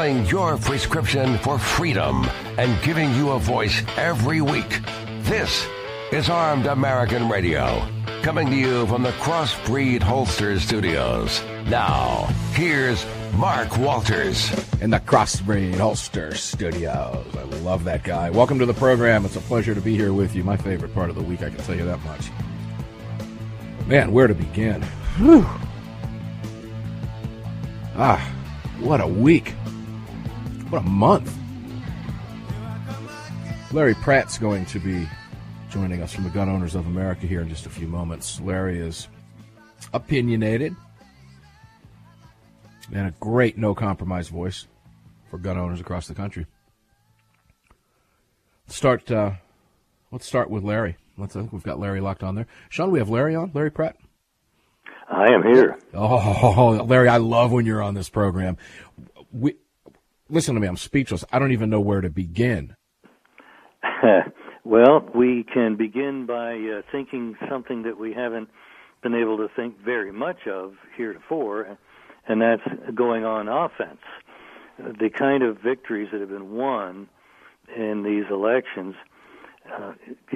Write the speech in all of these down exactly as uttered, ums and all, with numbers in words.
filling your prescription for freedom and giving you a voice every week. This is Armed American Radio, coming to you from the Crossbreed Holster Studios. Now, here's Mark Walters. In the Crossbreed Holster Studios. I love that guy. Welcome to the program. It's a pleasure to be here with you. My favorite part of the week, I can tell you that much. Man, where to begin? Whew. Ah, what a week. What a month. Larry Pratt's going to be joining us from the Gun Owners of America here in just a few moments. Larry is opinionated and a great no-compromise voice for gun owners across the country. Start. Uh, let's start with Larry. Let's. I think we've got Larry locked on there. Sean, we have Larry on. Larry Pratt. I am here. Oh, Larry, I love when you're on this program. We, listen to me. I'm speechless. I don't even know where to begin. Well, we can begin by uh, thinking something that we haven't been able to think very much of heretofore, and that's going on offense. The kind of victories that have been won in these elections, uh,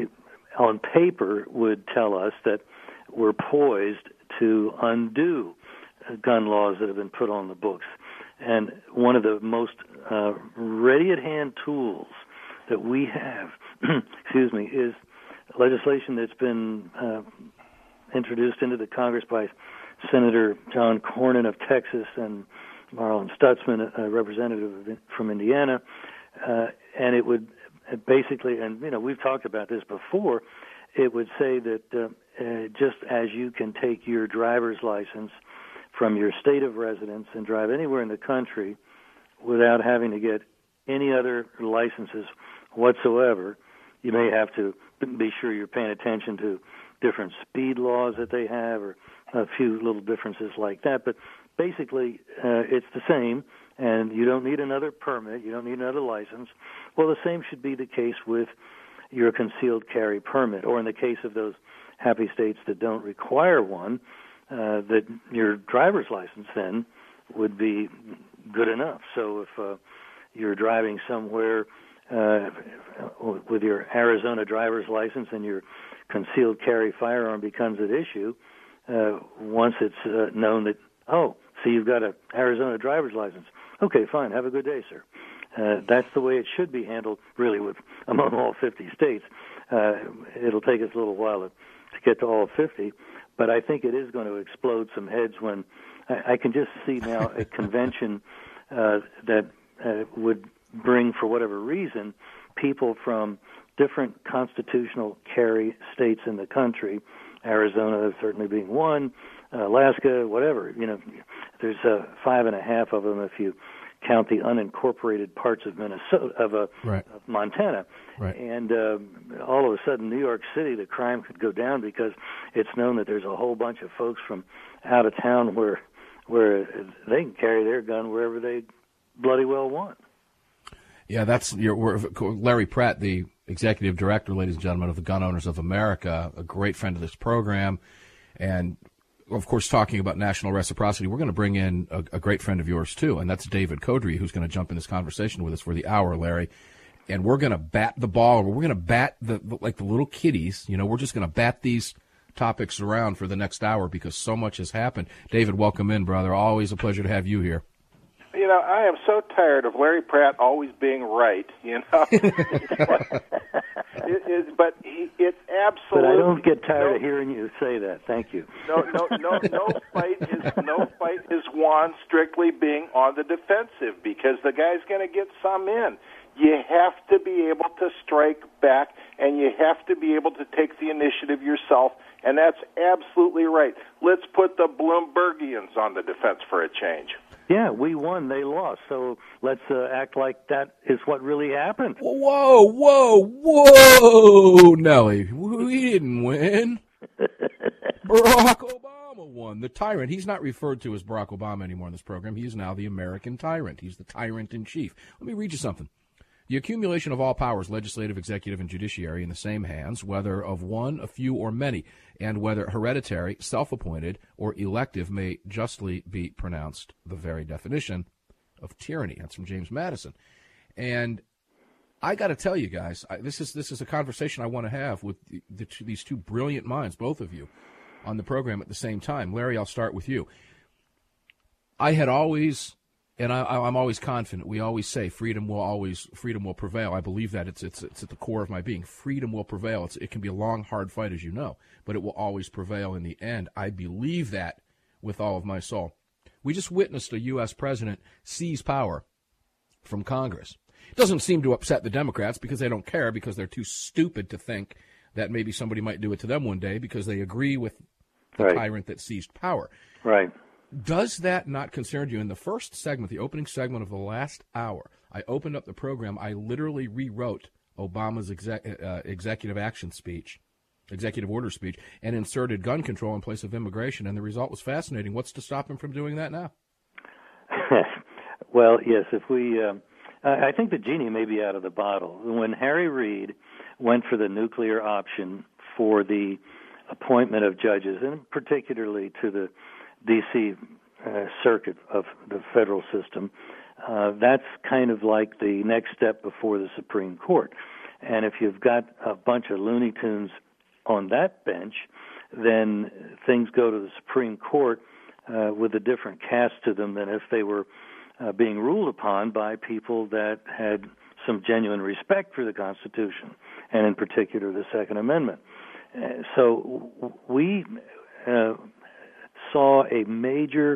on paper, would tell us that we're poised to undo gun laws that have been put on the books. And one of the most uh, ready-at-hand tools that we have, excuse me, is legislation that's been uh, introduced into the Congress by Senator John Cornyn of Texas and Marlon Stutzman, a representative from Indiana, uh, and it would basically, and you know, we've talked about this before, it would say that uh, uh, just as you can take your driver's license from your state of residence and drive anywhere in the country without having to get any other licenses whatsoever, you may have to be sure you're paying attention to different speed laws that they have or a few little differences like that. But basically, uh, it's the same, and you don't need another permit. You don't need another license. Well, the same should be the case with your concealed carry permit, or in the case of those happy states that don't require one, uh, that your driver's license then would be good enough. So if uh, you're driving somewhere uh, with your Arizona driver's license and your concealed carry firearm becomes an issue, uh, once it's uh, known that, oh, so you've got an Arizona driver's license. Okay, fine, have a good day, sir. Uh, that's the way it should be handled, really, with among all fifty states. Uh, it'll take us a little while to, to get to all fifty, but I think it is going to explode some heads when I, I can just see now a convention uh, that uh, would bring, for whatever reason, people from different constitutional carry states in the country, Arizona certainly being one, uh, Alaska, whatever. You know, there's uh, five and a half of them if you count the unincorporated parts of Minnesota, of, uh, right. of Montana. Right. And uh, all of a sudden, New York City, the crime could go down because it's known that there's a whole bunch of folks from out of town where where they can carry their gun wherever they bloody well want. Yeah, that's your Larry Pratt, the executive director, ladies and gentlemen, of the Gun Owners of America, a great friend of this program, and of course, talking about national reciprocity. We're going to bring in a, a great friend of yours too, and that's David Codry, who's going to jump in this conversation with us for the hour, Larry. And we're going to bat the ball. We're going to bat the like the little kiddies. You know, we're just going to bat these topics around for the next hour because so much has happened. David, welcome in, brother. Always a pleasure to have you here. You know, I am so tired of Larry Pratt always being right, you know. it, it, but he, it's absolutely... But I don't get tired no, of hearing you say that. Thank you. No, no, no, no fight is no fight is won strictly being on the defensive because the guy's going to get some in. You have to be able to strike back, and you have to be able to take the initiative yourself, and that's absolutely right. Let's put the Bloombergians on the defense for a change. Yeah, we won, they lost, so let's uh, act like that is what really happened. Whoa, whoa, whoa, Nelly, we didn't win. Barack Obama won, the tyrant. He's not referred to as Barack Obama anymore in this program. He is now the American tyrant. He's the tyrant in chief. Let me read you something. The accumulation of all powers, legislative, executive, and judiciary, in the same hands, whether of one, a few, or many, and whether hereditary, self-appointed, or elective, may justly be pronounced the very definition of tyranny. That's from James Madison. And I got to tell you guys, I, this is this is a conversation I want to have with the, the two, these two brilliant minds, both of you, on the program at the same time. Larry, I'll start with you. I had always, and I, I'm always confident, we always say freedom will always, freedom will prevail. I believe that. It's it's it's at the core of my being. Freedom will prevail. It's, it can be a long, hard fight, as you know, but it will always prevail in the end. I believe that with all of my soul. We just witnessed a U S president seize power from Congress. It doesn't seem to upset the Democrats because they don't care, because they're too stupid to think that maybe somebody might do it to them one day because they agree with the right. tyrant that seized power. Right. Does that not concern you? In the first segment, the opening segment of the last hour, I opened up the program. I literally rewrote Obama's exec, uh, executive action speech, executive order speech, and inserted gun control in place of immigration, and the result was fascinating. What's to stop him from doing that now? Well, yes, if we... Um, I think the genie may be out of the bottle. When Harry Reid went for the nuclear option for the appointment of judges, and particularly to the D C uh, circuit of the federal system, uh, that's kind of like the next step before the Supreme Court. And if you've got a bunch of Looney Tunes on that bench, then things go to the Supreme Court uh, with a different cast to them than if they were Uh, being ruled upon by people that had some genuine respect for the Constitution, and in particular the Second Amendment. Uh, so w- we uh, saw a major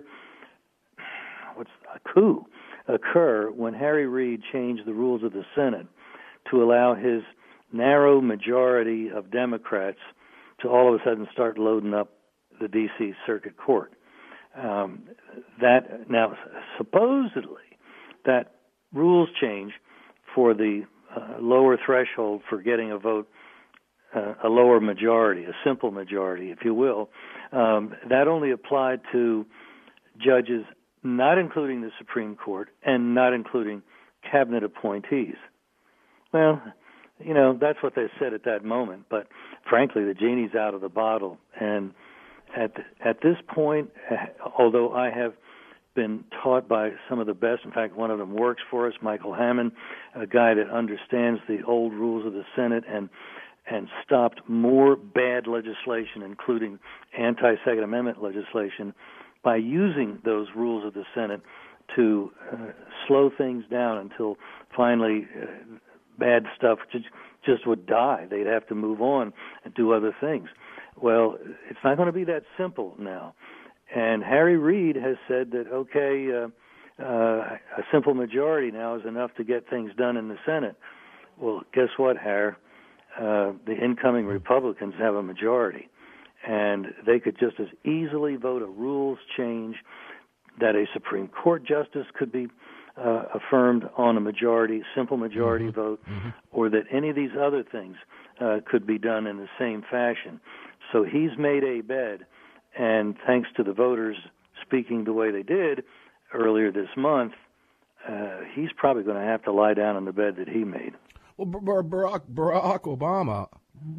what's a coup occur when Harry Reid changed the rules of the Senate to allow his narrow majority of Democrats to all of a sudden start loading up the D C Circuit Court. Um, that now supposedly that rules change for the uh, lower threshold for getting a vote, uh, a lower majority, a simple majority, if you will. Um, that only applied to judges not including the Supreme Court and not including cabinet appointees. Well, you know, that's what they said at that moment, but frankly, the genie's out of the bottle. And At at this point, although I have been taught by some of the best, in fact, one of them works for us, Michael Hammond, a guy that understands the old rules of the Senate and and stopped more bad legislation, including anti-Second Amendment legislation, by using those rules of the Senate to uh, slow things down until finally uh, bad stuff just, just would die. They'd have to move on and do other things. Well, it's not going to be that simple now. And Harry Reid has said that, okay, uh, uh, a simple majority now is enough to get things done in the Senate. Well, guess what, Harry? Uh, the incoming Republicans have a majority, and they could just as easily vote a rules change that a Supreme Court justice could be uh, affirmed on a majority, simple majority mm-hmm. vote, mm-hmm. or that any of these other things uh, could be done in the same fashion. So he's made a bed, and thanks to the voters speaking the way they did earlier this month, uh, he's probably going to have to lie down in the bed that he made. Well, Barack, Barack Obama,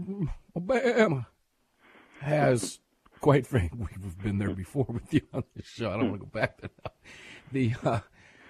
Obama has, quite frankly, we've been there before with you on this show. I don't want to go back there now. The uh,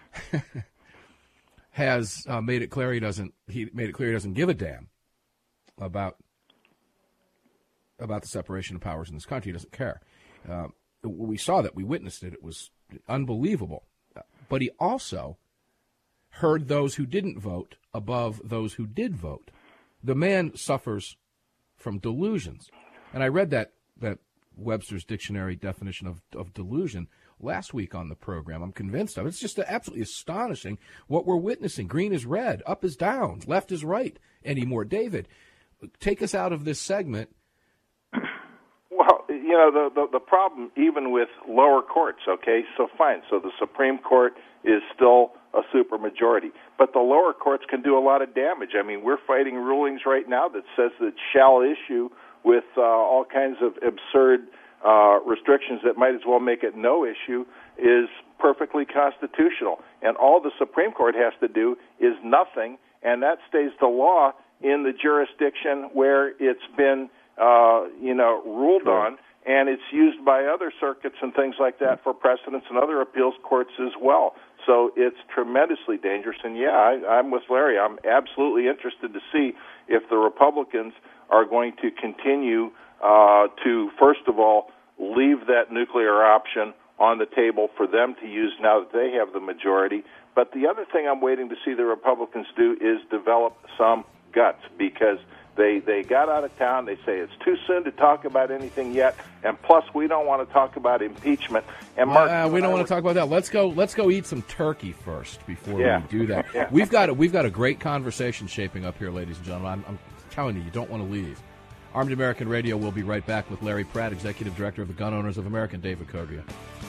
has uh, made it clear he doesn't. He made it clear he doesn't give a damn about. about the separation of powers in this country. He doesn't care. Uh, we saw that. We witnessed it. It was unbelievable. But he also heard those who didn't vote above those who did vote. The man suffers from delusions. And I read that, that Webster's Dictionary definition of, of delusion last week on the program. I'm convinced of it. It's just absolutely astonishing what we're witnessing. Green is red, up is down, left is right anymore. David, take us out of this segment. Well, you know, the, the the problem even with lower courts, okay, so fine. So the Supreme Court is still a supermajority. But the lower courts can do a lot of damage. I mean, we're fighting rulings right now that says that shall issue with uh, all kinds of absurd uh, restrictions that might as well make it no issue is perfectly constitutional. And all the Supreme Court has to do is nothing, and that stays the law in the jurisdiction where it's been Uh, you know, ruled sure. on, and it's used by other circuits and things like that for precedents and other appeals courts as well. So it's tremendously dangerous. And, yeah, I, I'm with Larry. I'm absolutely interested to see if the Republicans are going to continue uh, to, first of all, leave that nuclear option on the table for them to use now that they have the majority. But the other thing I'm waiting to see the Republicans do is develop some guts, because they they got out of town. They say it's too soon to talk about anything yet, and plus we don't want to talk about impeachment. And Mark, uh, we don't want to talk about that. Let's go. Let's go eat some turkey first before yeah. we do that. yeah. We've got a, we've got a great conversation shaping up here, ladies and gentlemen. I'm, I'm telling you, you don't want to leave. Armed American Radio will be right back with Larry Pratt, Executive Director of the Gun Owners of America, and David Cogria.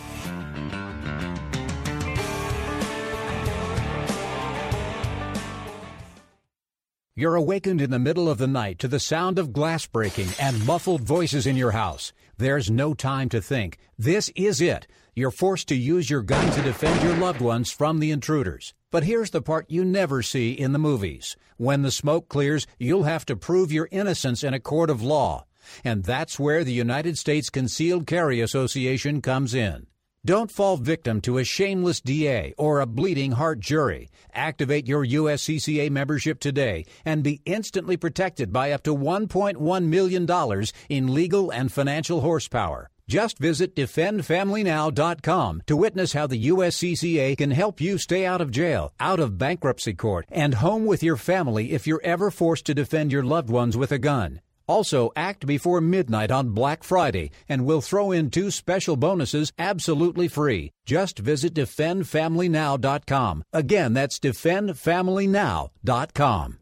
You're awakened in the middle of the night to the sound of glass breaking and muffled voices in your house. There's no time to think. This is it. You're forced to use your gun to defend your loved ones from the intruders. But here's the part you never see in the movies. When the smoke clears, you'll have to prove your innocence in a court of law. And that's where the United States Concealed Carry Association comes in. Don't fall victim to a shameless D A or a bleeding heart jury. Activate your U S C C A membership today and be instantly protected by up to one point one million dollars in legal and financial horsepower. Just visit defend family now dot com to witness how the U S C C A can help you stay out of jail, out of bankruptcy court, and home with your family if you're ever forced to defend your loved ones with a gun. Also, act before midnight on Black Friday, and we'll throw in two special bonuses absolutely free. Just visit defend family now dot com. Again, that's defend family now dot com.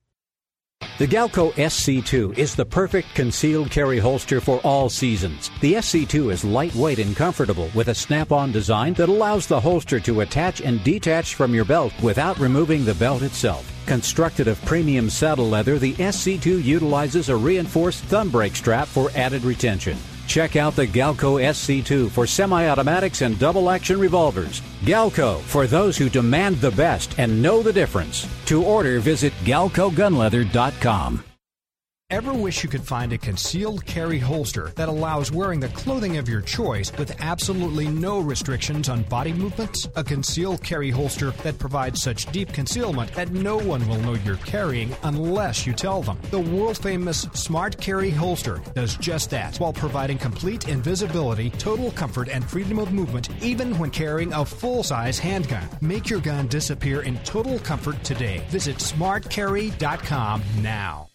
The Galco S C two is the perfect concealed carry holster for all seasons. The S C two is lightweight and comfortable with a snap-on design that allows the holster to attach and detach from your belt without removing the belt itself. Constructed of premium saddle leather, the S C two utilizes a reinforced thumb brake strap for added retention. Check out the Galco S C two for semi-automatics and double-action revolvers. Galco, for those who demand the best and know the difference. To order, visit galco gun leather dot com. Ever wish you could find a concealed carry holster that allows wearing the clothing of your choice with absolutely no restrictions on body movements? A concealed carry holster that provides such deep concealment that no one will know you're carrying unless you tell them. The world-famous Smart Carry holster does just that while providing complete invisibility, total comfort, and freedom of movement even when carrying a full-size handgun. Make your gun disappear in total comfort today. Visit smart carry dot com now.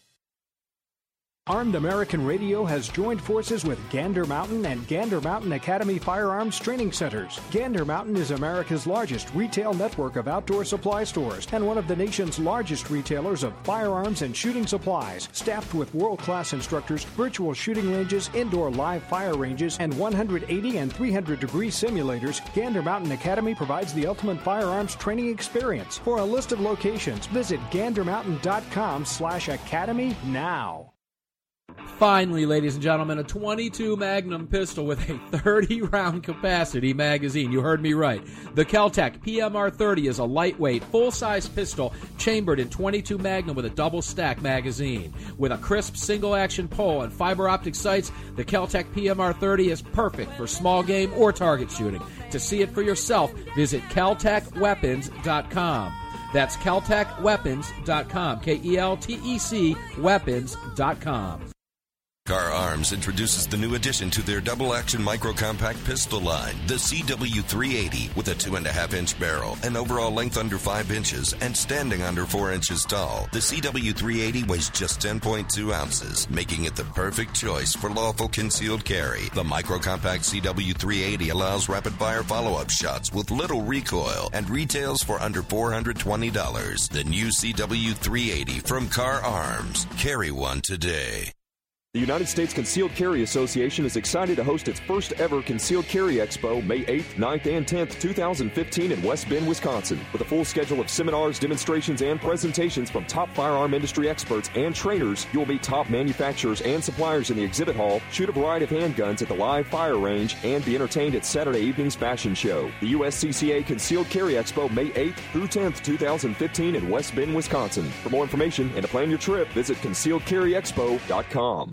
Armed American Radio has joined forces with Gander Mountain and Gander Mountain Academy Firearms Training Centers. Gander Mountain is America's largest retail network of outdoor supply stores and one of the nation's largest retailers of firearms and shooting supplies. Staffed with world-class instructors, virtual shooting ranges, indoor live fire ranges, and one hundred eighty and three hundred degree simulators, Gander Mountain Academy provides the ultimate firearms training experience. For a list of locations, visit gander mountain dot com slash academy now. Finally, ladies and gentlemen, a twenty-two Magnum pistol with a thirty round capacity magazine. You heard me right. The Kel-Tec P M R thirty is a lightweight, full-size pistol chambered in twenty-two Magnum with a double-stack magazine. With a crisp single-action pole and fiber optic sights, the Kel-Tec P M R thirty is perfect for small game or target shooting. To see it for yourself, visit kel tec weapons dot com. That's kel tec weapons dot com. K E L T E C weapons dot com. Car Arms introduces the new addition to their double-action micro-compact pistol line, the C W three eighty, with a two and a half inch barrel, an overall length under five inches, and standing under four inches tall. The C W three eighty weighs just ten point two ounces, making it the perfect choice for lawful concealed carry. The micro-compact C W three eighty allows rapid-fire follow-up shots with little recoil and retails for under four hundred twenty dollars. The new C W three eighty from Car Arms. Carry one today. The United States Concealed Carry Association is excited to host its first ever Concealed Carry Expo May eighth, ninth, and tenth, twenty fifteen in West Bend, Wisconsin. With a full schedule of seminars, demonstrations, and presentations from top firearm industry experts and trainers, you will meet top manufacturers and suppliers in the exhibit hall, shoot a variety of handguns at the live fire range, and be entertained at Saturday evening's fashion show. The U S C C A Concealed Carry Expo May eighth through tenth, twenty fifteen in West Bend, Wisconsin. For more information and to plan your trip, visit concealed carry expo dot com.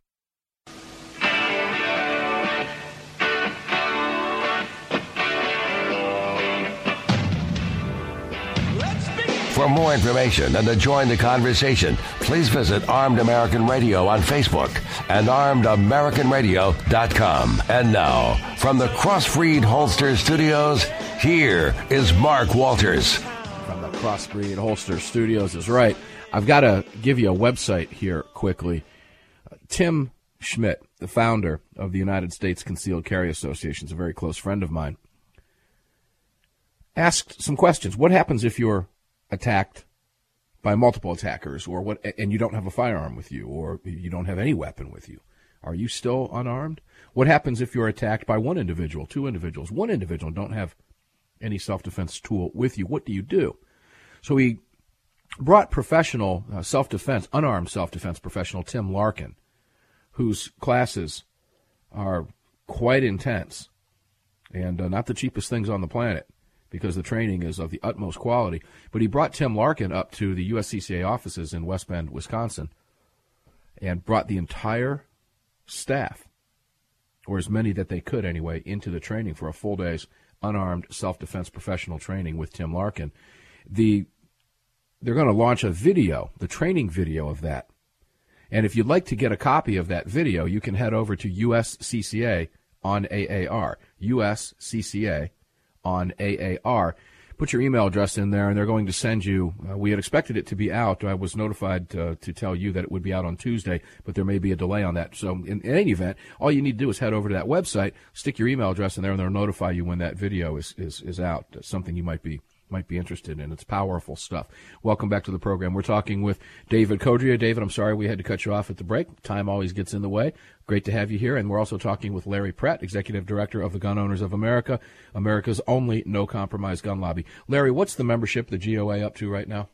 For more information and to join the conversation, please visit Armed American Radio on Facebook and armed american radio dot com. And now, from the Crossbreed Holster Studios, here is Mark Walters. From the Crossbreed Holster Studios is right. I've got to give you a website here quickly. Uh, Tim Schmidt, the founder of the United States Concealed Carry Association, is a very close friend of mine, asked some questions. What happens if you're attacked by multiple attackers, or what, and you don't have a firearm with you, or you don't have any weapon with you? Are you still unarmed? What happens if you're attacked by one individual, two individuals, one individual, and don't have any self-defense tool with you? What do you do? So he brought professional uh, self-defense, unarmed self-defense professional Tim Larkin, whose classes are quite intense and uh, not the cheapest things on the planet, because the training is of the utmost quality. But he brought Tim Larkin up to the U S C C A offices in West Bend, Wisconsin, and brought the entire staff, or as many that they could anyway, into the training for a full day's unarmed self-defense professional training with Tim Larkin. The They're going to launch a video, the training video of that. And if you'd like to get a copy of that video, you can head over to U S C C A on A A R, U S C C A on A A R. Put your email address in there, and they're going to send you, uh, we had expected it to be out. I was notified uh, to tell you that it would be out on Tuesday, but there may be a delay on that. So in, in any event, all you need to do is head over to that website, stick your email address in there, and they'll notify you when that video is, is, is out. That's something you might be might be interested in. It's powerful stuff. Welcome back to the program. We're talking with David Codrea. David, I'm sorry we had to cut you off at the break. Time always gets in the way. Great to have you here. And we're also talking with Larry Pratt, Executive Director of the Gun Owners of America, America's only no-compromise gun lobby. Larry, what's the membership, the G O A, up to right now?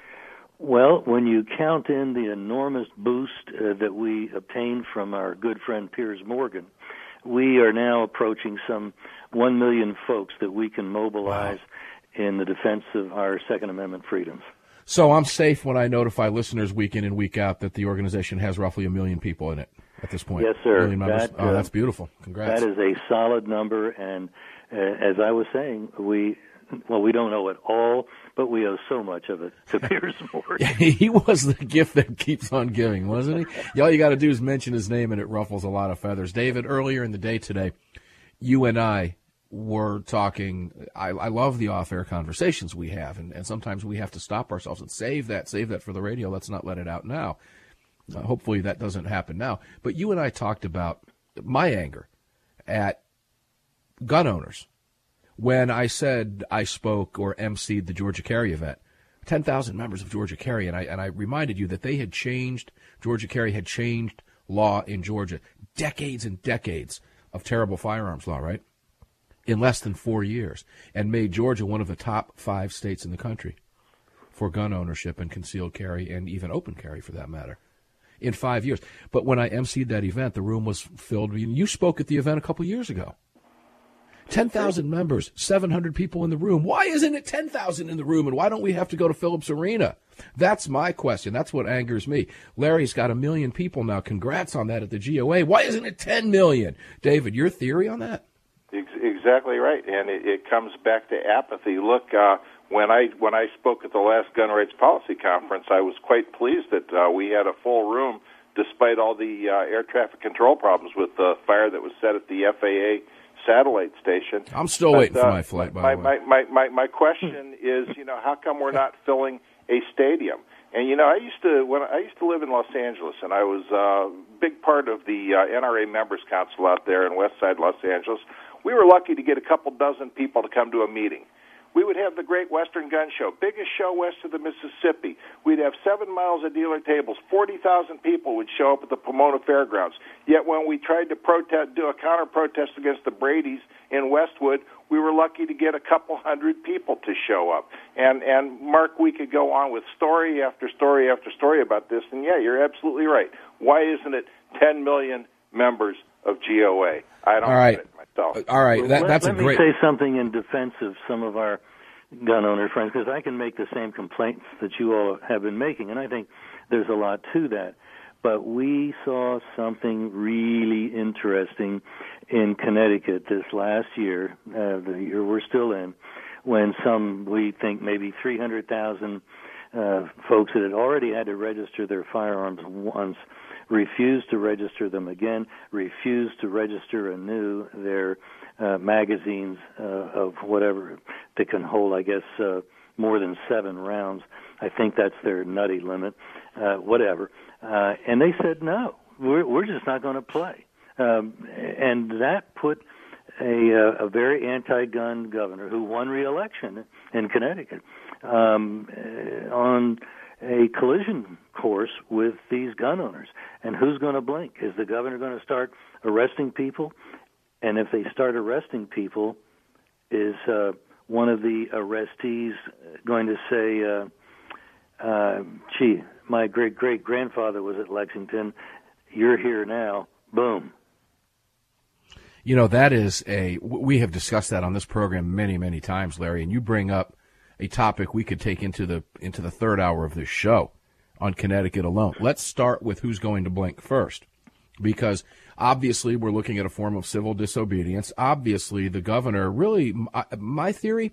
Well, when you count in the enormous boost uh, that we obtained from our good friend Piers Morgan, we are now approaching some one million folks that we can mobilize wow. in the defense of our Second Amendment freedoms. So I'm safe when I notify listeners week in and week out that the organization has roughly a million people in it at this point. Yes, sir. That, oh, uh, that's beautiful. Congrats. That is a solid number, and uh, as I was saying, we well, we don't know it all, but we owe so much of it to Piers Morgan. He was the gift that keeps on giving, wasn't he? All you got to do is mention his name, and it ruffles a lot of feathers. David, earlier in the day today, you and I were talking. I, I love the off-air conversations we have, and, and sometimes we have to stop ourselves and save that, save that for the radio. Let's not let it out now. Uh, hopefully that doesn't happen now. But you and I talked about my anger at gun owners when I said I spoke or emceed the Georgia Carry event. ten thousand members of Georgia Carry, and I, and I reminded you that they had changed, Georgia Carry had changed law in Georgia, decades and decades of terrible firearms law, right? In less than four years, and made Georgia one of the top five states in the country for gun ownership and concealed carry, and even open carry for that matter, in five years. But when I emceed that event, the room was filled. You spoke at the event a couple years ago. ten thousand members, seven hundred people in the room. Why isn't it ten thousand in the room, and why don't we have to go to Phillips Arena? That's my question. That's what angers me. Larry's got a million people now. Congrats on that at the G O A. Why isn't it ten million? David, your theory on that? Exactly right, and it, it comes back to apathy. Look, uh, when I when I spoke at the last Gun Rights Policy Conference, I was quite pleased that uh, we had a full room, despite all the uh, air traffic control problems with the fire that was set at the F A A satellite station. I'm still but, waiting uh, for my flight, by my, the way. My, my, my, my question is, you know, how come we're not filling a stadium? And, you know, I used to when I used to live in Los Angeles, and I was a big part of the uh, N R A Members Council out there in West Side Los Angeles. We were lucky to get a couple dozen people to come to a meeting. We would have the Great Western Gun Show, biggest show west of the Mississippi. We'd have seven miles of dealer tables. forty thousand people would show up at the Pomona Fairgrounds. Yet when we tried to protest, do a counter-protest against the Brady's in Westwood, we were lucky to get a couple hundred people to show up. And, and Mark, we could go on with story after story after story about this. And, yeah, you're absolutely right. Why isn't it ten million members of G O A? I don't All right. get it myself. All right, that, let, that's let a great... Let me say something in defense of some of our gun owner friends, because I can make the same complaints that you all have been making, and I think there's a lot to that. But we saw something really interesting in Connecticut this last year, uh, the year we're still in, when some, we think maybe three hundred thousand uh, folks that had already had to register their firearms once refused to register them again, refused to register anew their uh, magazines uh, of whatever they can hold, I guess, uh, more than seven rounds. I think that's their nutty limit, uh, whatever. Uh, and they said, no, we're, we're just not going to play. Um, and that put a, a very anti-gun governor who won re-election in Connecticut um, on a collision course with these gun owners. And who's going to blink? Is the governor going to start arresting people? And if they start arresting people, is uh, one of the arrestees going to say, uh, uh, gee, my great-great-grandfather was at Lexington, you're here now, boom. You know, that is a, we have discussed that on this program many, many times, Larry, and you bring up a topic we could take into the into the third hour of this show on Connecticut alone. Let's start with who's going to blink first, because obviously we're looking at a form of civil disobedience. Obviously, the governor really, my theory,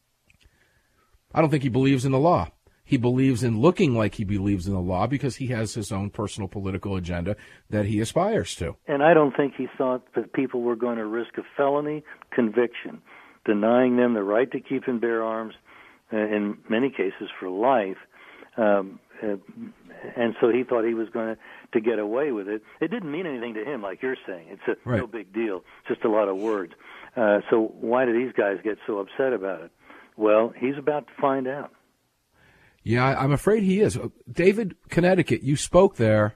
I don't think he believes in the law. He believes in looking like he believes in the law because he has his own personal political agenda that he aspires to. And I don't think he thought that people were going to risk a felony conviction, denying them the right to keep and bear arms, uh, in many cases for life. Um, uh, and so he thought he was going to, to get away with it. It didn't mean anything to him, like you're saying. It's a right. no big deal, just a lot of words. Uh, so why do these guys get so upset about it? Well, he's about to find out. Yeah, I'm afraid he is. David, Connecticut, you spoke there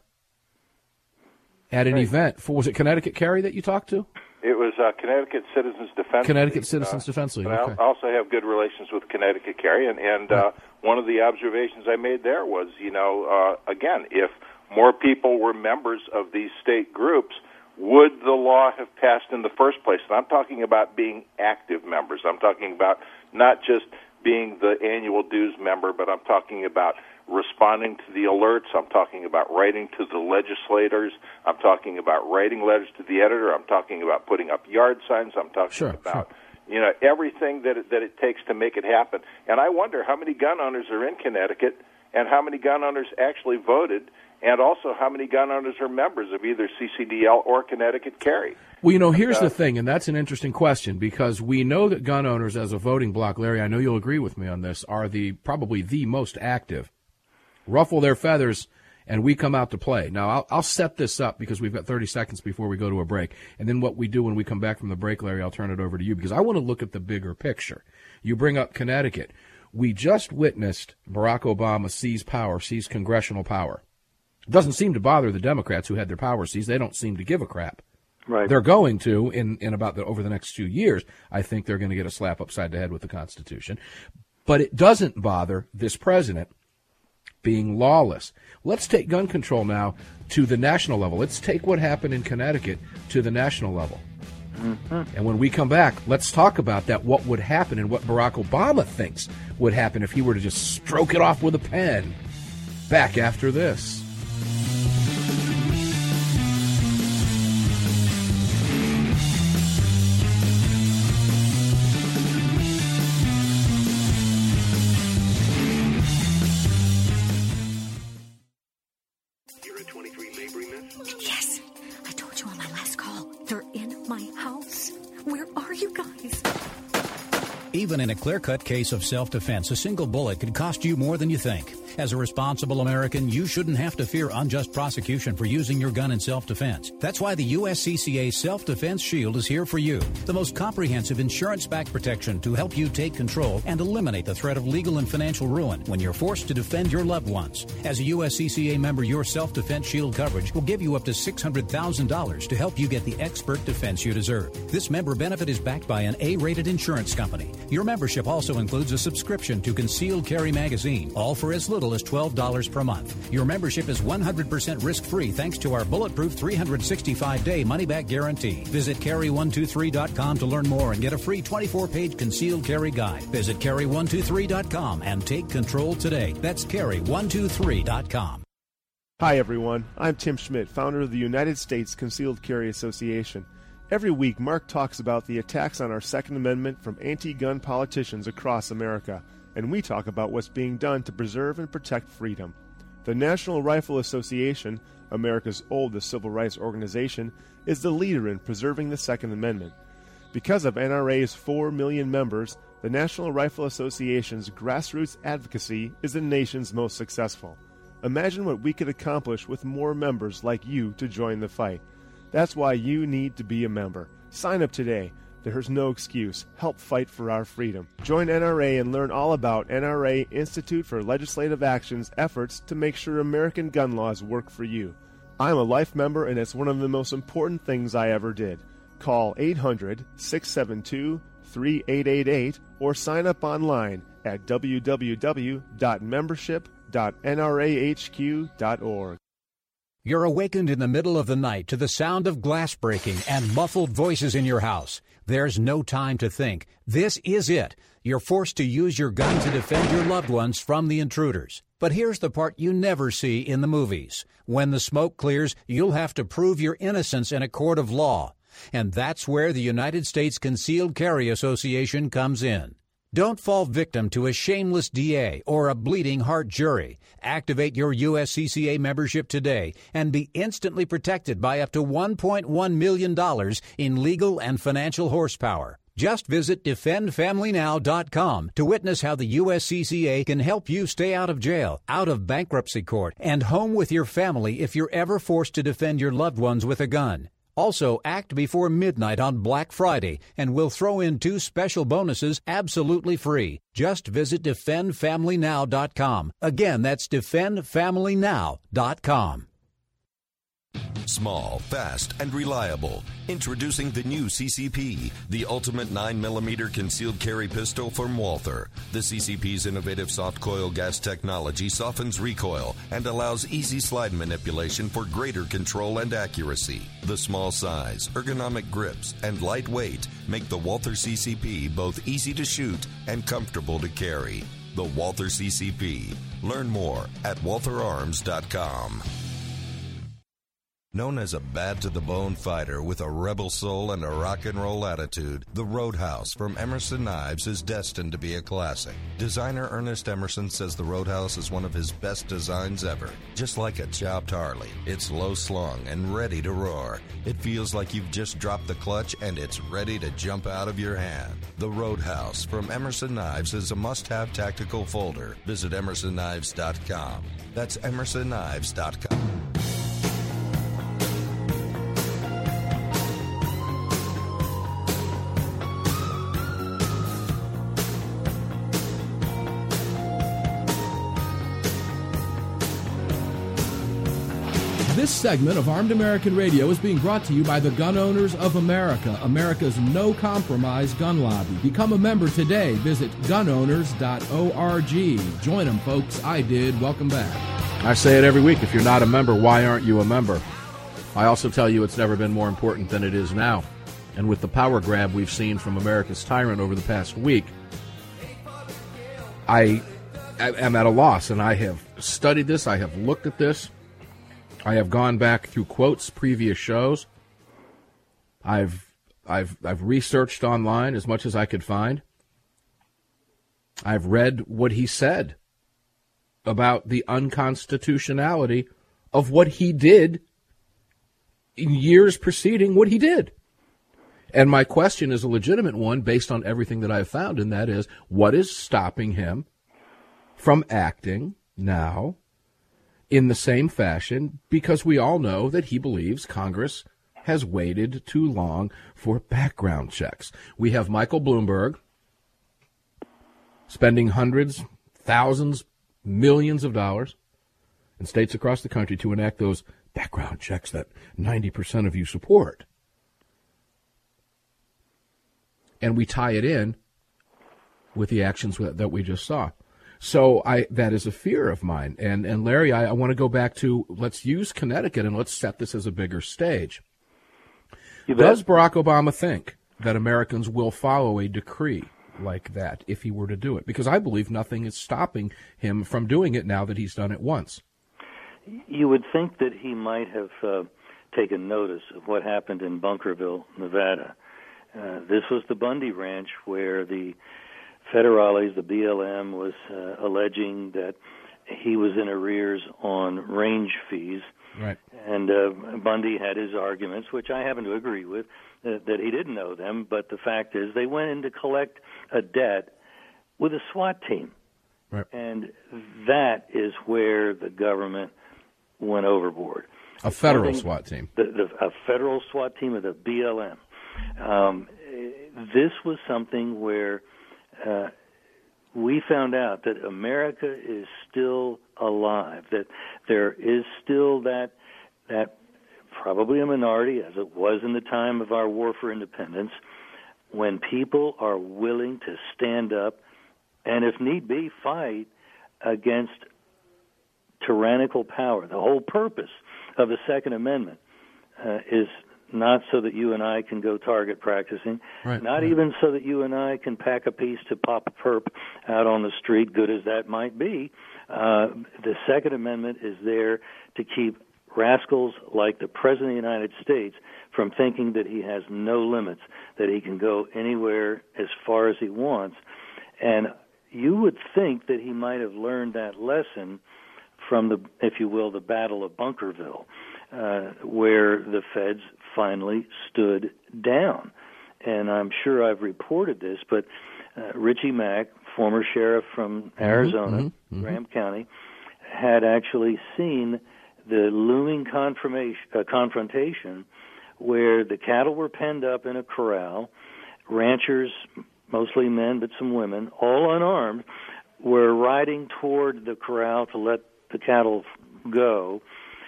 at an right. event. For, was it Connecticut Carry that you talked to? It was uh, Connecticut Citizens Defense Connecticut League. Citizens uh, Defense League. But okay. I also have good relations with Connecticut Carry, and, and uh, one of the observations I made there was, you know, uh, again, if more people were members of these state groups, would the law have passed in the first place? And I'm talking about being active members. I'm talking about not just being the annual dues member, but I'm talking about responding to the alerts. I'm talking about writing to the legislators. I'm talking about writing letters to the editor. I'm talking about putting up yard signs. I'm talking sure, about, sure. you know, everything that it, that it takes to make it happen. And I wonder how many gun owners are in Connecticut and how many gun owners actually voted, and also how many gun owners are members of either C C D L or Connecticut Carry. Well, you know, here's the thing, and that's an interesting question, because we know that gun owners as a voting bloc, Larry, I know you'll agree with me on this, are the probably the most active. Ruffle their feathers, and we come out to play. Now, I'll, I'll set this up because we've got thirty seconds before we go to a break. And then what we do when we come back from the break, Larry, I'll turn it over to you, because I want to look at the bigger picture. You bring up Connecticut. We just witnessed Barack Obama seize power, seize congressional power. It doesn't seem to bother the Democrats who had their power seized. They don't seem to give a crap. Right. They're going to, in, in about the, over the next few years, I think they're going to get a slap upside the head with the Constitution. But it doesn't bother this president being lawless. Let's take gun control now to the national level. Let's take what happened in Connecticut to the national level. Mm-hmm. And when we come back, let's talk about that, what would happen and what Barack Obama thinks would happen if he were to just stroke it off with a pen. Back after this. Yes, I told you on my last call. They're in my house. Where are you guys? Even in a clear-cut case of self-defense, a single bullet could cost you more than you think. As a responsible American, you shouldn't have to fear unjust prosecution for using your gun in self-defense. That's why the U S C C A Self-Defense Shield is here for you. The most comprehensive insurance-backed protection to help you take control and eliminate the threat of legal and financial ruin when you're forced to defend your loved ones. As a U S C C A member, your Self-Defense Shield coverage will give you up to six hundred thousand dollars to help you get the expert defense you deserve. This member benefit is backed by an A-rated insurance company. Your membership also includes a subscription to Concealed Carry Magazine, all for as little as twelve dollars per month. Your membership is one hundred percent risk-free thanks to our bulletproof three hundred sixty-five day money-back guarantee. Visit carry one two three dot com to learn more and get a free twenty-four page concealed carry guide. Visit carry one two three dot com and take control today. That's carry one two three dot com. Hi, everyone. I'm Tim Schmidt, founder of the United States Concealed Carry Association. Every week, Mark talks about the attacks on our Second Amendment from anti-gun politicians across America. and we talk about what's being done to preserve and protect freedom. The National Rifle Association, America's oldest civil rights organization, is the leader in preserving the Second Amendment. Because of N R A's four million members, the National Rifle Association's grassroots advocacy is the nation's most successful. Imagine what we could accomplish with more members like you to join the fight. That's why you need to be a member. Sign up today. There's no excuse. Help fight for our freedom. Join N R A and learn all about N R A Institute for Legislative Action's efforts to make sure American gun laws work for you. I'm a life member, and it's one of the most important things I ever did. Call eight hundred, six seven two, three eight eight eight or sign up online at w w w dot membership dot n r a h q dot org. You're awakened in the middle of the night to the sound of glass breaking and muffled voices in your house. There's no time to think. This is it. You're forced to use your gun to defend your loved ones from the intruders. But here's the part you never see in the movies. When the smoke clears, you'll have to prove your innocence in a court of law. And that's where the United States Concealed Carry Association comes in. Don't fall victim to a shameless D A or a bleeding heart jury. Activate your U S C C A membership today and be instantly protected by up to one point one million dollars in legal and financial horsepower. Just visit defend family now dot com to witness how the U S C C A can help you stay out of jail, out of bankruptcy court, and home with your family if you're ever forced to defend your loved ones with a gun. Also, act before midnight on Black Friday, and we'll throw in two special bonuses absolutely free. Just visit defend family now dot com. Again, that's defend family now dot com. Small, fast, and reliable. Introducing the new C C P, the ultimate nine millimeter concealed carry pistol from Walther. The C C P's innovative soft coil gas technology softens recoil and allows easy slide manipulation for greater control and accuracy. The small size, ergonomic grips, and light weight make the Walther C C P both easy to shoot and comfortable to carry. The Walther C C P. Learn more at walther arms dot com. Known as a bad-to-the-bone fighter with a rebel soul and a rock and roll attitude, the Roadhouse from Emerson Knives is destined to be a classic. Designer Ernest Emerson says the Roadhouse is one of his best designs ever. Just like a chopped Harley, it's low-slung and ready to roar. It feels like you've just dropped the clutch and it's ready to jump out of your hand. The Roadhouse from Emerson Knives is a must-have tactical folder. Visit emerson knives dot com. That's emerson knives dot com. This segment of Armed American Radio is being brought to you by the Gun Owners of America, America's no-compromise gun lobby. Become a member today. Visit gun owners dot org. Join them, folks. I did. Welcome back. I say it every week. If you're not a member, why aren't you a member? I also tell you it's never been more important than it is now. And with the power grab we've seen from America's tyrant over the past week, I am at a loss, and I have studied this. I have looked at this. I have gone back through quotes, previous shows. I've I've I've researched online as much as I could find. I've read what he said about the unconstitutionality of what he did in years preceding what he did. And my question is a legitimate one based on everything that I've found, and that is, what is stopping him from acting now in the same fashion, because we all know that he believes Congress has waited too long for background checks. We have Michael Bloomberg spending hundreds, thousands, millions of dollars in states across the country to enact those background checks that ninety percent of you support. And we tie it in with the actions that we just saw. So I that is a fear of mine. And, and Larry, I, I want to go back to, let's use Connecticut and let's set this as a bigger stage. Does Barack Obama think that Americans will follow a decree like that if he were to do it? Because I believe nothing is stopping him from doing it now that he's done it once. You would think that he might have uh, taken notice of what happened in Bunkerville, Nevada. Uh, this was the Bundy Ranch where the federales, the B L M, was uh, alleging that he was in arrears on range fees. Right. And uh, Bundy had his arguments, which I happen to agree with, uh, that he didn't know them. But the fact is they went in to collect a debt with a SWAT team. Right. And that is where the government went overboard. A federal Something, SWAT team. The, the, a federal SWAT team of the B L M. Um, this was something where uh, we found out that America is still alive, that there is still that that probably a minority, as it was in the time of our war for independence, when people are willing to stand up and, if need be, fight against tyrannical power. The whole purpose of the Second Amendment uh, is not so that you and I can go target practicing, right, not right. even so that you and I can pack a piece to pop a perp out on the street, good as that might be. Uh, the Second Amendment is there to keep rascals like the President of the United States from thinking that he has no limits, that he can go anywhere as far as he wants. And you would think that he might have learned that lesson from the, if you will, the Battle of Bunkerville, uh, where the feds finally stood down. And I'm sure I've reported this, but uh, Richie Mack, former sheriff from Arizona, mm-hmm, mm-hmm. Graham County, had actually seen the looming confirmation, uh, confrontation where the cattle were penned up in a corral, ranchers, mostly men but some women, all unarmed, were riding toward the corral to let the cattle go,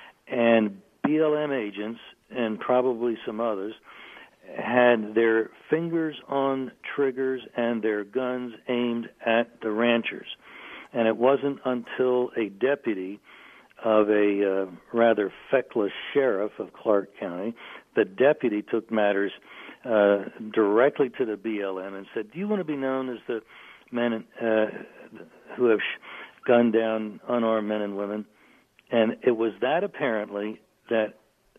and B L M agents and probably some others had their fingers on triggers and their guns aimed at the ranchers. And it wasn't until a deputy of a uh, rather feckless sheriff of Clark County, the deputy took matters uh, directly to the B L M and said, do you want to be known as the men uh, who have sh- gunned down unarmed men and women? And it was that apparently that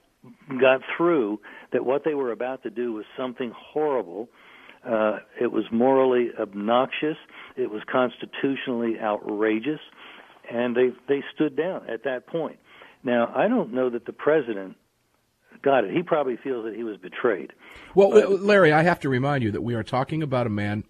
got through that what they were about to do was something horrible. Uh, it was morally obnoxious. It was constitutionally outrageous. And they they stood down at that point. Now, I don't know that the president got it. He probably feels that he was betrayed. Well, but, Larry, I have to remind you that we are talking about a man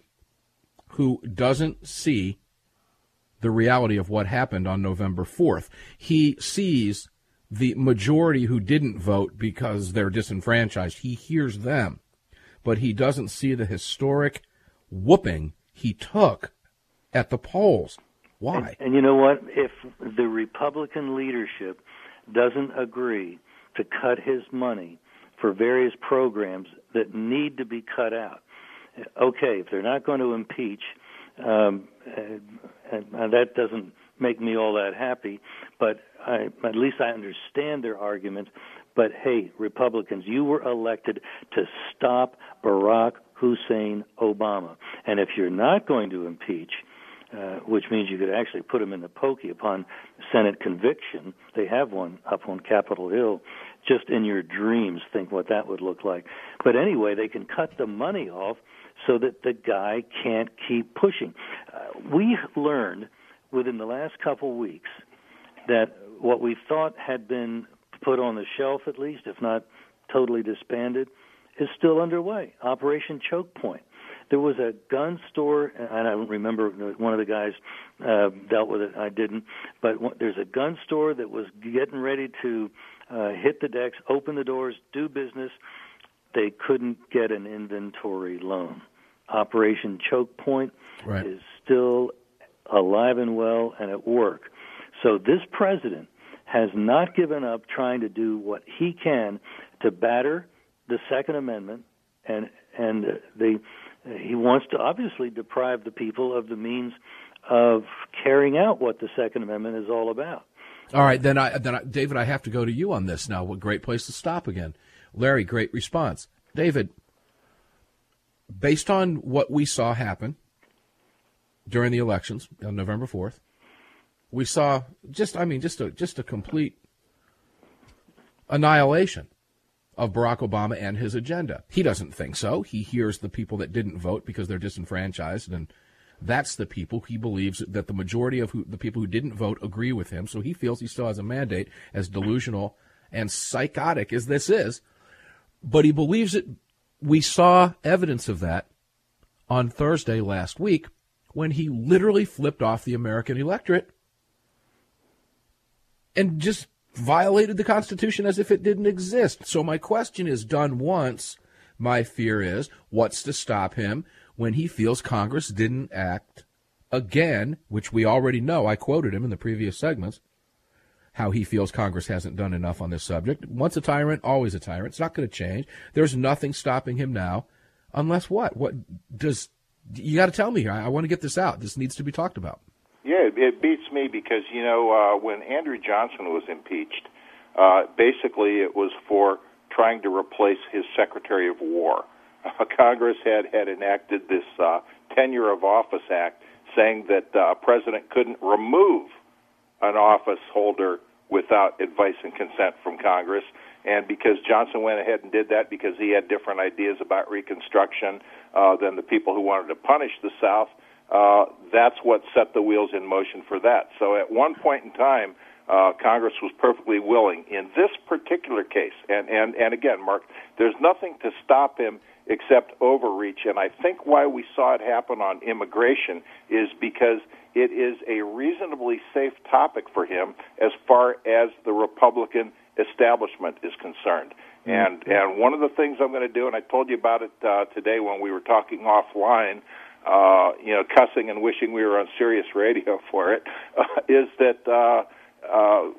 who doesn't see the reality of what happened on November fourth. He sees the majority who didn't vote because they're disenfranchised. He hears them, but he doesn't see the historic whooping he took at the polls. Why? And, and you know what? If the Republican leadership doesn't agree to cut his money for various programs that need to be cut out, okay, if they're not going to impeach, um, and, and that doesn't make me all that happy, but I, at least I understand their argument. But, hey, Republicans, you were elected to stop Barack Hussein Obama. And if you're not going to impeach, uh, which means you could actually put him in the pokey upon Senate conviction, they have one up on Capitol Hill, just in your dreams think what that would look like. But anyway, they can cut the money off so that the guy can't keep pushing. Uh, we learned within the last couple weeks that what we thought had been put on the shelf, at least, if not totally disbanded, is still underway, Operation Choke Point. There was a gun store, and I don't remember, one of the guys uh, dealt with it, I didn't, but there's a gun store that was getting ready to uh, hit the decks, open the doors, do business. They couldn't get an inventory loan. Operation Choke Point right. is still alive and well and at work. So this president has not given up trying to do what he can to batter the Second Amendment, and and the he wants to obviously deprive the people of the means of carrying out what the Second Amendment is all about. All right, then, I, then I, David, I have to go to you on this now. What great place to stop again. Larry, great response. David, based on what we saw happen during the elections on November fourth, we saw just, I mean, just a just a complete annihilation of Barack Obama and his agenda. He doesn't think so. He hears the people that didn't vote because they're disenfranchised and That's the people he believes that the majority of who, the people who didn't vote agree with him. So he feels he still has a mandate, as delusional and psychotic as this is. But he believes it. We saw evidence of that on Thursday last week when he literally flipped off the American electorate and just violated the Constitution as if it didn't exist. So my question is, done once, my fear is, what's to stop him when he feels Congress didn't act again, which we already know. I quoted him in the previous segments, how he feels Congress hasn't done enough on this subject. Once a tyrant, always a tyrant. It's not going to change. There's nothing stopping him now, unless what? What does you got to tell me here? I, I want to get this out. This needs to be talked about. Yeah, it, it beats me because, you know, uh, when Andrew Johnson was impeached, uh, basically it was for trying to replace his Secretary of War. Uh, Congress had, had enacted this uh, Tenure of Office Act saying that uh, a president couldn't remove an office holder without advice and consent from Congress. And because Johnson went ahead and did that because he had different ideas about Reconstruction uh, than the people who wanted to punish the South, uh, that's what set the wheels in motion for that. So at one point in time, uh, Congress was perfectly willing. In this particular case, and, and, and again, Mark, there's nothing to stop him except overreach. And I think why we saw it happen on immigration is because it is a reasonably safe topic for him as far as the Republican establishment is concerned. Mm-hmm. And and one of the things I'm going to do, and I told you about it uh, today when we were talking offline, uh, you know, cussing and wishing we were on Sirius Radio for it, uh, is that uh, uh,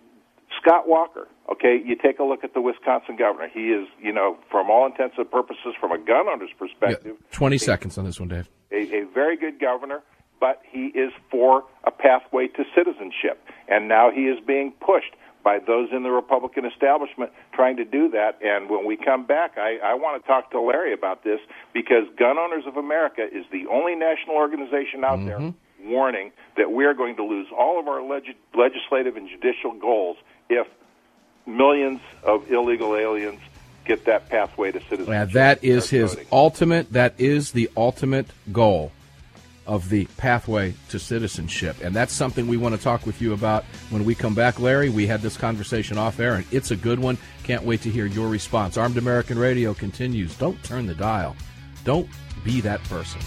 Scott Walker, okay, you take a look at the Wisconsin governor. He is, you know, from all intents and purposes, from a gun owner's perspective. Yeah, twenty seconds on this one, Dave. A, a very good governor, but he is for a pathway to citizenship. And now he is being pushed by those in the Republican establishment trying to do that. And when we come back, I, I want to talk to Larry about this because Gun Owners of America is the only national organization out mm-hmm. there warning that we are going to lose all of our leg- legislative and judicial goals if millions of illegal aliens get that pathway to citizenship. Yeah, that is his voting. ultimate, that is the ultimate goal of the pathway to citizenship. And that's something we want to talk with you about when we come back, Larry. We had this conversation off air, and it's a good one. Can't wait to hear your response. Armed American Radio continues. Don't turn the dial. Don't be that person.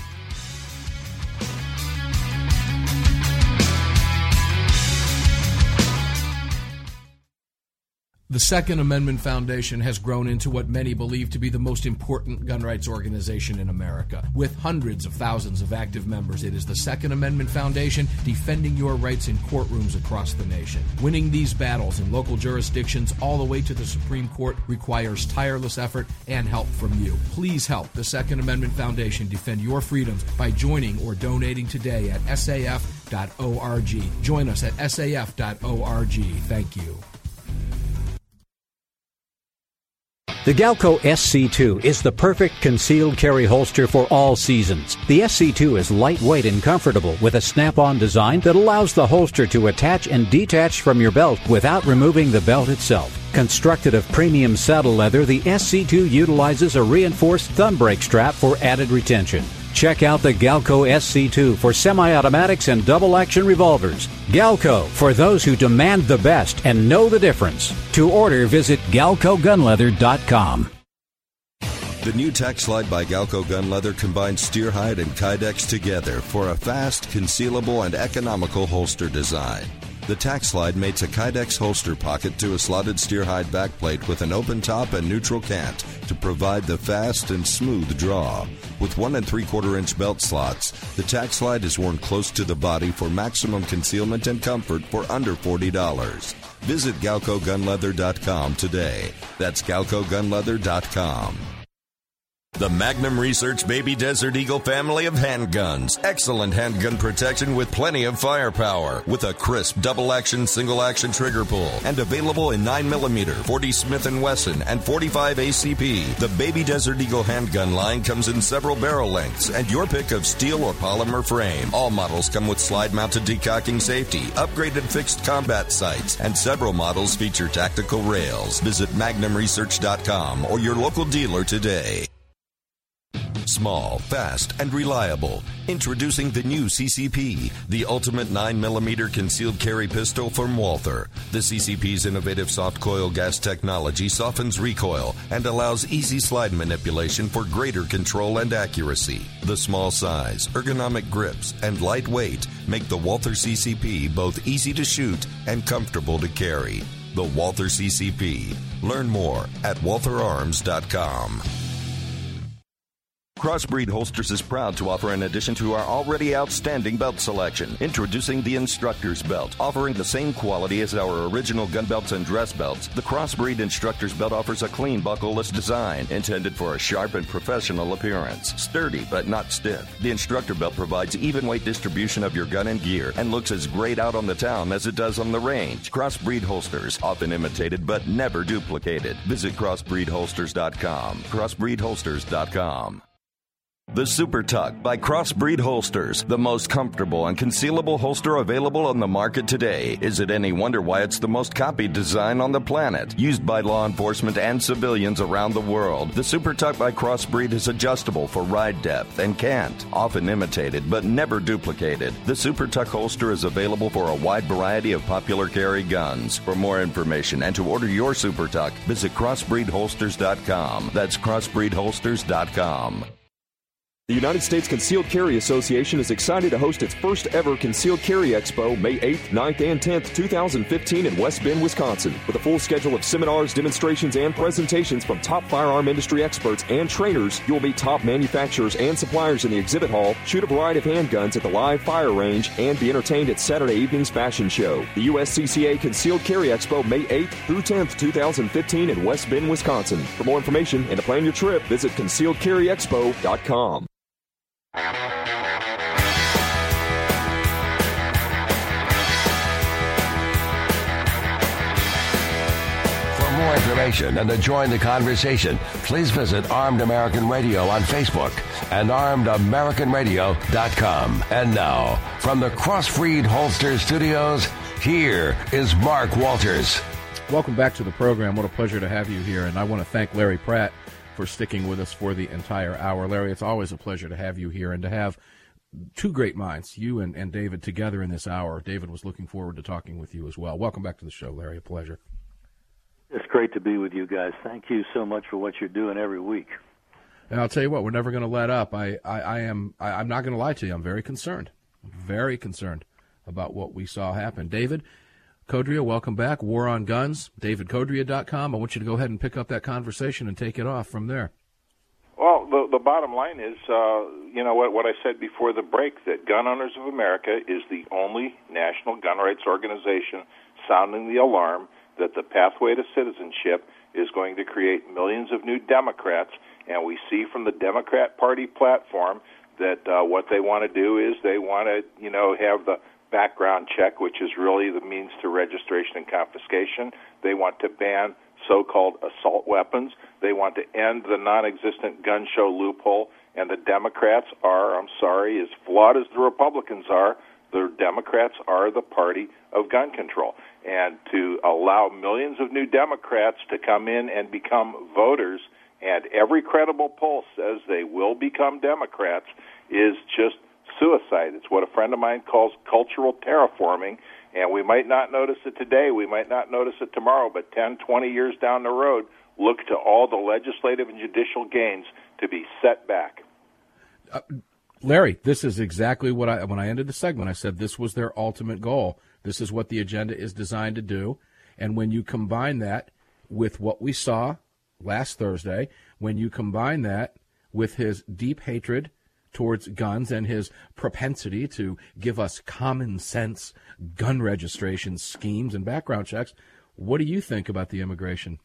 The Second Amendment Foundation has grown into what many believe to be the most important gun rights organization in America. With hundreds of thousands of active members, it is the Second Amendment Foundation defending your rights in courtrooms across the nation. Winning these battles in local jurisdictions all the way to the Supreme Court requires tireless effort and help from you. Please help the Second Amendment Foundation defend your freedoms by joining or donating today at S A F dot org. Join us at S A F dot org. Thank you. The Galco S C two is the perfect concealed carry holster for all seasons. The S C two is lightweight and comfortable with a snap-on design that allows the holster to attach and detach from your belt without removing the belt itself. Constructed of premium saddle leather, the S C two utilizes a reinforced thumb brake strap for added retention. Check out the Galco S C two for semi-automatics and double-action revolvers. Galco, for those who demand the best and know the difference. To order, visit galco gun leather dot com. The new Tac Slide by Galco Gun Leather combines steer hide and Kydex together for a fast, concealable, and economical holster design. The Tac Slide mates a Kydex holster pocket to a slotted steer hide backplate with an open top and neutral cant to provide the fast and smooth draw. With one and three quarter inch belt slots, the Tac Slide is worn close to the body for maximum concealment and comfort for under forty dollars. Visit galco gun leather dot com today. That's galco gun leather dot com. The Magnum Research Baby Desert Eagle family of handguns. Excellent handgun protection with plenty of firepower. With a crisp double-action, single-action trigger pull. And available in nine millimeter, forty Smith and Wesson, and forty-five A C P. The Baby Desert Eagle handgun line comes in several barrel lengths and your pick of steel or polymer frame. All models come with slide-mounted decocking safety, upgraded fixed combat sights, and several models feature tactical rails. Visit magnum research dot com or your local dealer today. Small, fast, and reliable. Introducing the new C C P, the ultimate nine millimeter concealed carry pistol from Walther. The C C P's innovative soft coil gas technology softens recoil and allows easy slide manipulation for greater control and accuracy. The small size, ergonomic grips, and light weight make the Walther C C P both easy to shoot and comfortable to carry. The Walther C C P. Learn more at walther arms dot com. Crossbreed Holsters is proud to offer an addition to our already outstanding belt selection. Introducing the Instructor's Belt. Offering the same quality as our original gun belts and dress belts, the Crossbreed Instructor's Belt offers a clean buckleless design intended for a sharp and professional appearance. Sturdy but not stiff. The Instructor Belt provides even weight distribution of your gun and gear and looks as great out on the town as it does on the range. Crossbreed Holsters, often imitated but never duplicated. Visit crossbreed holsters dot com. crossbreed holsters dot com. The Super Tuck by Crossbreed Holsters, the most comfortable and concealable holster available on the market today. Is it any wonder why it's the most copied design on the planet? Used by law enforcement and civilians around the world, the Super Tuck by Crossbreed is adjustable for ride depth and cant, often imitated but never duplicated. The Super Tuck holster is available for a wide variety of popular carry guns. For more information and to order your Super Tuck, visit crossbreed holsters dot com. That's crossbreed holsters dot com. The United States Concealed Carry Association is excited to host its first ever Concealed Carry Expo May eighth, ninth, and tenth, twenty fifteen in West Bend, Wisconsin. With a full schedule of seminars, demonstrations, and presentations from top firearm industry experts and trainers, you will meet top manufacturers and suppliers in the exhibit hall, shoot a variety of handguns at the live fire range, and be entertained at Saturday evening's fashion show. The U S C C A Concealed Carry Expo May eighth through tenth, twenty fifteen in West Bend, Wisconsin. For more information and to plan your trip, visit concealed carry expo dot com. For more information and to join the conversation, please visit Armed American Radio on Facebook and armed american radio dot com. And now, from the Crossbreed Holster Studios, here is Mark Walters. Welcome back to the program. What a pleasure to have you here. And I want to thank Larry Pratt for sticking with us for the entire hour. Larry, it's always a pleasure to have you here and to have two great minds, you and, and David, together in this hour. David was looking forward to talking with you as well. Welcome back to the show, Larry. A pleasure. It's great to be with you guys. Thank you so much for what you're doing every week. And I'll tell you what, we're never going to let up. I, I, I am, I, I'm not going to lie to you. I'm very concerned, very concerned about what we saw happen. David Codrea, welcome back. War on Guns, david codrea dot com. I want you to go ahead and pick up that conversation and take it off from there. Well, the, the bottom line is, uh, you know, what, what I said before the break, that Gun Owners of America is the only national gun rights organization sounding the alarm that the pathway to citizenship is going to create millions of new Democrats, and we see from the Democrat Party platform that uh, what they want to do is they want to, you know, have the background check, which is really the means to registration and confiscation. They want to ban so-called assault weapons. They want to end the non-existent gun show loophole. And the Democrats are, I'm sorry, as flawed as the Republicans are, the Democrats are the party of gun control. And to allow millions of new Democrats to come in and become voters, and every credible poll says they will become Democrats, is just suicide. It's what a friend of mine calls cultural terraforming, and we might not notice it today, we might not notice it tomorrow, but ten, twenty years down the road, look to all the legislative and judicial gains to be set back. Uh, Larry, this is exactly what I, when I ended the segment, I said this was their ultimate goal. This is what the agenda is designed to do, and when you combine that with what we saw last Thursday, when you combine that with his deep hatred towards guns and his propensity to give us common sense gun registration schemes and background checks, what do you think about the immigration?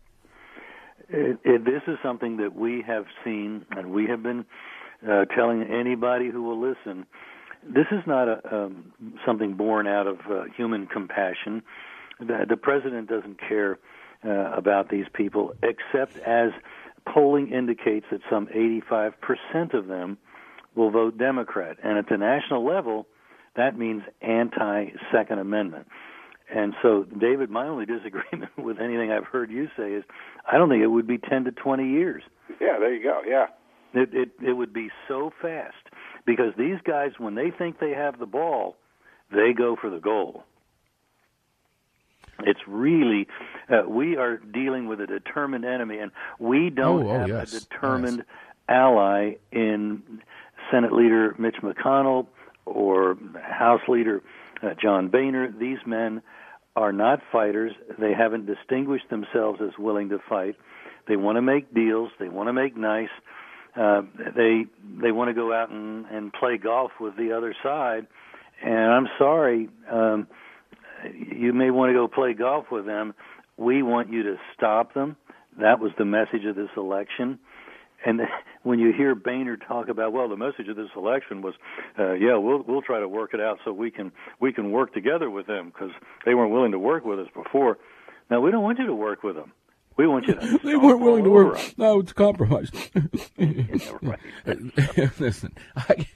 It, it, this is something that we have seen, and we have been uh, telling anybody who will listen. This is not a, um, something born out of uh, human compassion. The, the president doesn't care uh, about these people, except as polling indicates that some eighty-five percent of them will vote Democrat. And at the national level, that means anti-Second Amendment. And so, David, my only disagreement with anything I've heard you say is I don't think it would be ten to twenty years. Yeah, there you go, yeah. It, it, it would be so fast because these guys, when they think they have the ball, they go for the goal. It's really, uh, we are dealing with a determined enemy, and we don't oh, oh, have yes. a determined yes. ally in Senate Leader Mitch McConnell or House Leader uh, John Boehner. These men are not fighters. They haven't distinguished themselves as willing to fight. They want to make deals. They want to make nice. Uh, they they want to go out and, and play golf with the other side. And I'm sorry, um, you may want to go play golf with them. We want you to stop them. That was the message of this election. And when you hear Boehner talk about, well, the message of this election was, uh, yeah, we'll we'll try to work it out so we can we can work together with them because they weren't willing to work with us before. Now we don't want you to work with them. We want you to. They weren't willing to work. Them. No, it's compromise. Yeah, right. Listen, I,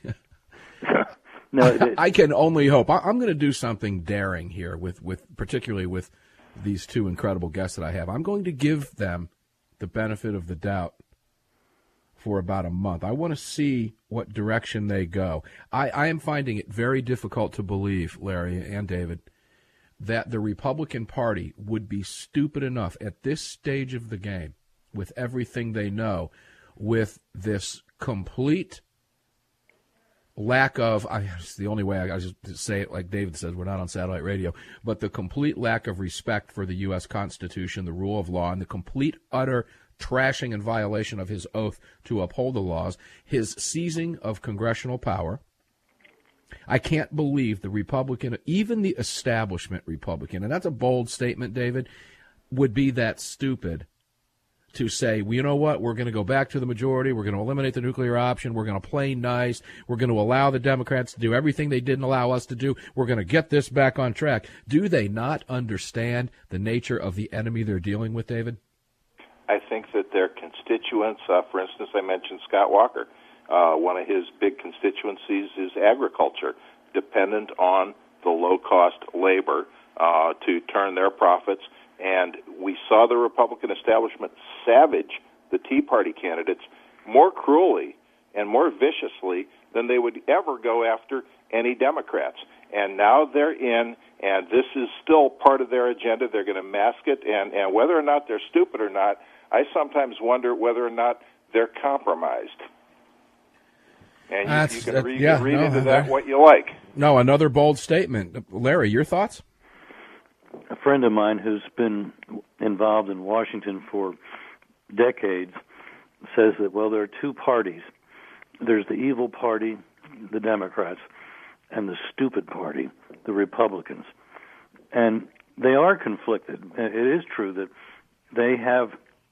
no, it, I can only hope. I, I'm going to do something daring here with, with particularly with these two incredible guests that I have. I'm going to give them the benefit of the doubt for about a month. I want to see what direction they go. I, I am finding it very difficult to believe, Larry and David, that the Republican Party would be stupid enough at this stage of the game, with everything they know, with this complete lack of, I, it's the only way I, I just say it like David says, we're not on satellite radio, but the complete lack of respect for the U S Constitution, the rule of law, and the complete, utter trashing and violation of his oath to uphold the laws, his seizing of congressional power. I can't believe the Republican, even the establishment Republican, and that's a bold statement, David, would be that stupid to say, well, you know what, we're going to go back to the majority, we're going to eliminate the nuclear option, we're going to play nice, we're going to allow the Democrats to do everything they didn't allow us to do, we're going to get this back on track. Do they not understand the nature of the enemy they're dealing with, David? I think that their constituents, uh, for instance, I mentioned Scott Walker, uh, one of his big constituencies is agriculture, dependent on the low-cost labor uh, to turn their profits. And we saw the Republican establishment savage the Tea Party candidates more cruelly and more viciously than they would ever go after any Democrats. And now they're in, and this is still part of their agenda. They're going to mask it, and, and whether or not they're stupid or not, I sometimes wonder whether or not they're compromised. And you, you can uh, read, yeah, read no, into uh, that what you like. No, another bold statement. Larry, your thoughts? A friend of mine who's been involved in Washington for decades says that, well, there are two parties. There's the evil party, the Democrats, and the stupid party, the Republicans. And they are conflicted. It is true that they have,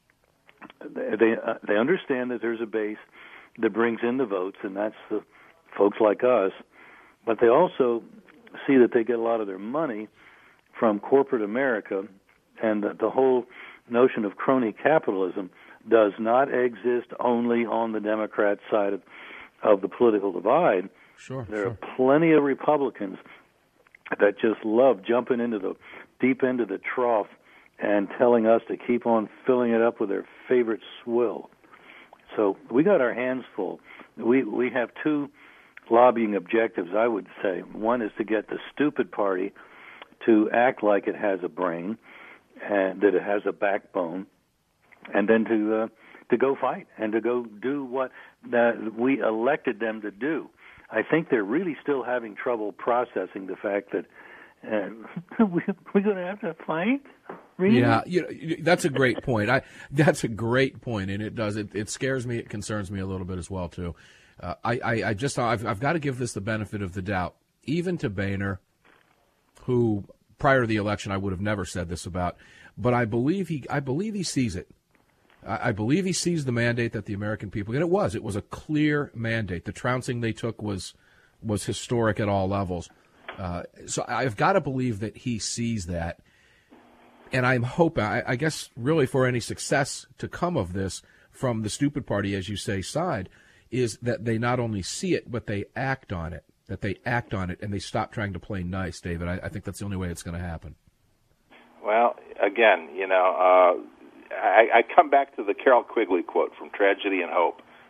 they uh, they understand that there's a base that brings in the votes, and that's the folks like us. But they also see that they get a lot of their money from corporate America, and that the whole notion of crony capitalism does not exist only on the Democrat side of, of the political divide. Sure, there sure. are plenty of Republicans that just love jumping into the deep end of the trough and telling us to keep on filling it up with their favorite swill. So we got our hands full. We we have two lobbying objectives, I would say. One is to get the stupid party to act like it has a brain and that it has a backbone, and then to uh, to go fight and to go do what that we elected them to do. I think they're really still having trouble processing the fact that uh, we, we're going to have to fight. Really? Yeah, you know, that's a great point. I that's a great point, and it does it. It scares me. It concerns me a little bit as well too. Uh, I, I I just I've I've got to give this the benefit of the doubt, even to Boehner, who prior to the election I would have never said this about, but I believe he I believe he sees it. I, I believe he sees the mandate that the American people, and it was it was a clear mandate. The trouncing they took was was historic at all levels. Uh, so I've got to believe that he sees that. And I'm hoping, I, I guess, really for any success to come of this from the stupid party, as you say, side, is that they not only see it, but they act on it, that they act on it, and they stop trying to play nice, David. I, I think that's the only way it's going to happen. Well, again, you know, uh, I, I come back to the Carol Quigley quote from Tragedy and Hope.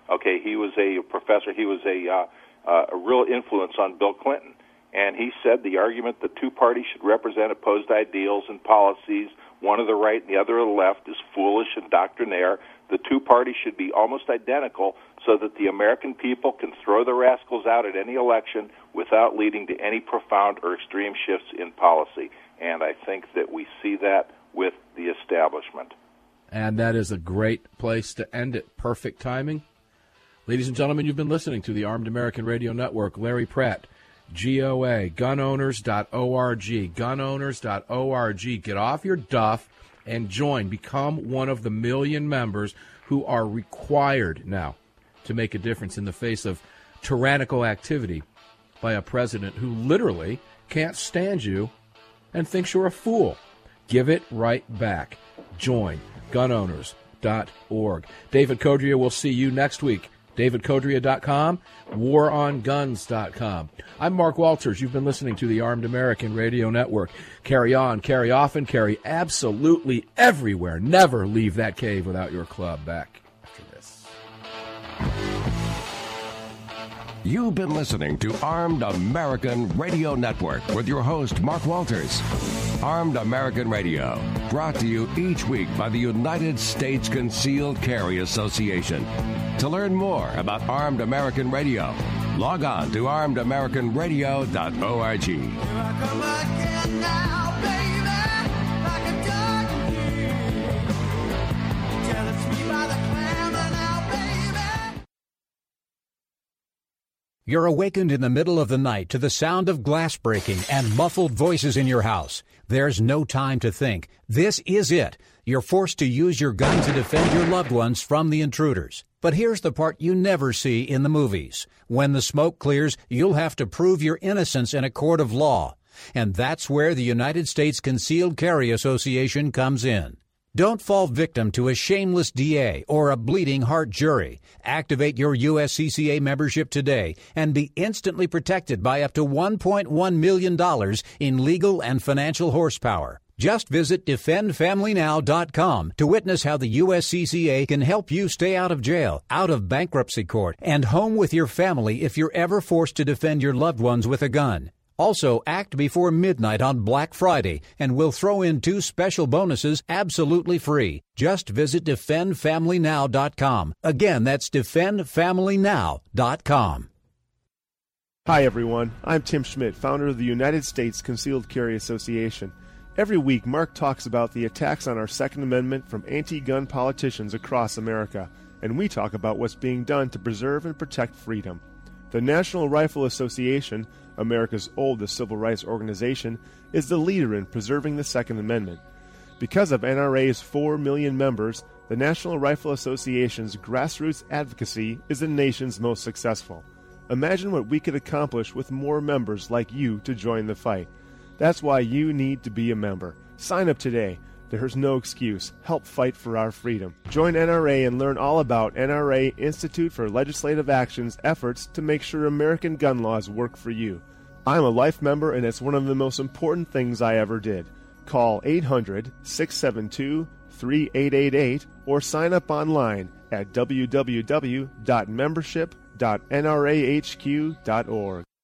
Okay, he was a professor. He was a, uh, uh, a real influence on Bill Clinton. And he said the argument that two parties should represent opposed ideals and policies, one of the right and the other of the left, is foolish and doctrinaire. The two parties should be almost identical so that the American people can throw the rascals out at any election without leading to any profound or extreme shifts in policy. And I think that we see that with the establishment. And that is a great place to end it. Perfect timing. Ladies and gentlemen, you've been listening to the Armed American Radio Network. Larry Pratt, G O A, gun owners dot org, gun owners dot org. Get off your duff and join. Become one of the million members who are required now to make a difference in the face of tyrannical activity by a president who literally can't stand you and thinks you're a fool. Give it right back. Join. gun owners dot org. David Codrea will see you next week. david codrea dot com, war on guns dot com. I'm Mark Walters. You've been listening to the Armed American Radio Network. Carry on, carry often, carry absolutely everywhere. Never leave that cave without your club. Back after this. You've been listening to Armed American Radio Network with your host, Mark Walters. Armed American Radio, brought to you each week by the United States Concealed Carry Association. To learn more about Armed American Radio, log on to armed american radio dot org. Here I come again now, baby, like a dog in here. Tell it's me by the clamor now, baby. You're awakened in the middle of the night to the sound of glass breaking and muffled voices in your house. There's no time to think. This is it. You're forced to use your gun to defend your loved ones from the intruders. But here's the part you never see in the movies. When the smoke clears, you'll have to prove your innocence in a court of law. And that's where the United States Concealed Carry Association comes in. Don't fall victim to a shameless D A or a bleeding heart jury. Activate your U S C C A membership today and be instantly protected by up to one point one million dollars in legal and financial horsepower. Just visit defend family now dot com to witness how the U S C C A can help you stay out of jail, out of bankruptcy court, and home with your family if you're ever forced to defend your loved ones with a gun. Also, act before midnight on Black Friday, and we'll throw in two special bonuses absolutely free. Just visit defend family now dot com. Again, that's defend family now dot com. Hi, everyone. I'm Tim Schmidt, founder of the United States Concealed Carry Association. Every week, Mark talks about the attacks on our Second Amendment from anti-gun politicians across America, and we talk about what's being done to preserve and protect freedom. The National Rifle Association, America's oldest civil rights organization, is the leader in preserving the Second Amendment. Because of N R A's four million members, the National Rifle Association's grassroots advocacy is the nation's most successful. Imagine what we could accomplish with more members like you to join the fight. That's why you need to be a member. Sign up today. There's no excuse. Help fight for our freedom. Join N R A and learn all about N R A Institute for Legislative Action's efforts to make sure American gun laws work for you. I'm a life member, and it's one of the most important things I ever did. Call eight hundred, six seven two, three eight eight eight or sign up online at w w w dot membership dot n r a h q dot org.